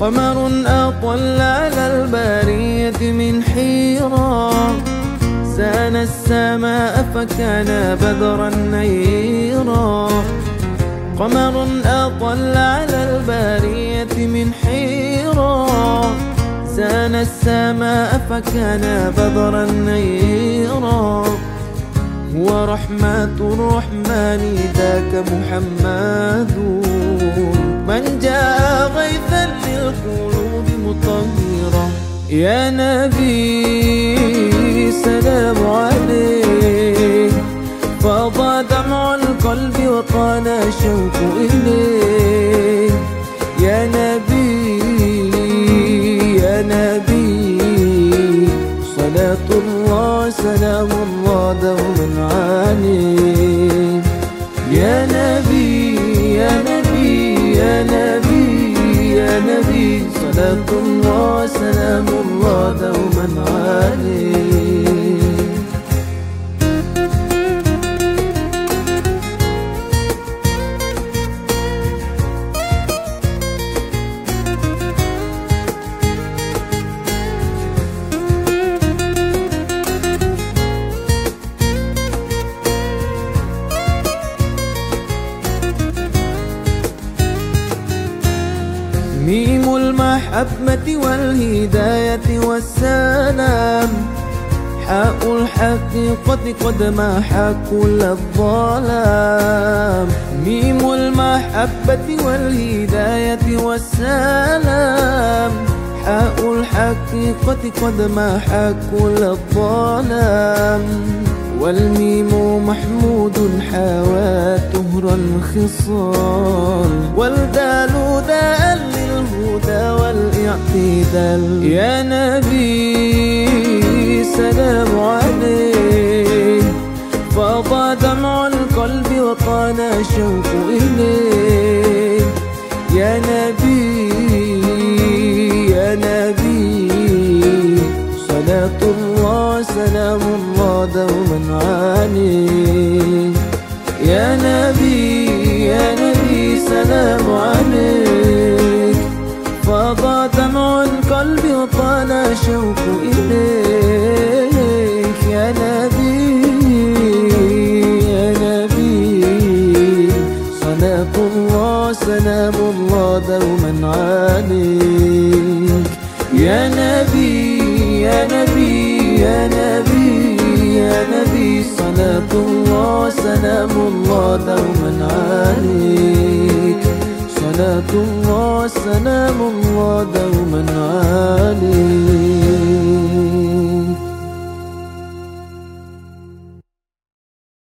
قمر أطل على البارية من حيرة، سان السماء فكان بدرا نيرا. قمر أطل على البارية من حيرة، سان السماء فكان بدرا نيرا. هو رحمة الرحمن ذاك محمد، من جاء غيثا للقلوب مطهرا. يا نبي سلام عليك، فاض دمع القلب وطال الشوق إليك. يا نبي يا نبي صلاة الله سلام الله دوما عليك. يا نبي يا نبي يا نبي يا نبي صلاة الله سلام الله دوما عليك. ميم المحبة والهداية والسلام، حاء الحقيقة قد محى كل الظلام. ميم المحبة والهداية والسلام، حاء الحقيقة قد محى كل الظلام. والميم محمود حوى طهر الخصال، والدال داء للهدى والاعتدال. يا نبي سلام عليك، فاض دمع القلب وطال الشوق إليك. يا نبي يا نبي صلاة الله سلام الله دوما عليك. يا نبي يا نبي سلام عليك، فاض دمع القلب وطال الشوق إليك. يا نبي يا نبي صلاة الله سلام الله دوما عليك. يا نبي يا نبي يا نبي يا نبي صلاة الله سلام الله دوما عليك. صلاة الله سلام الله دوما عليك.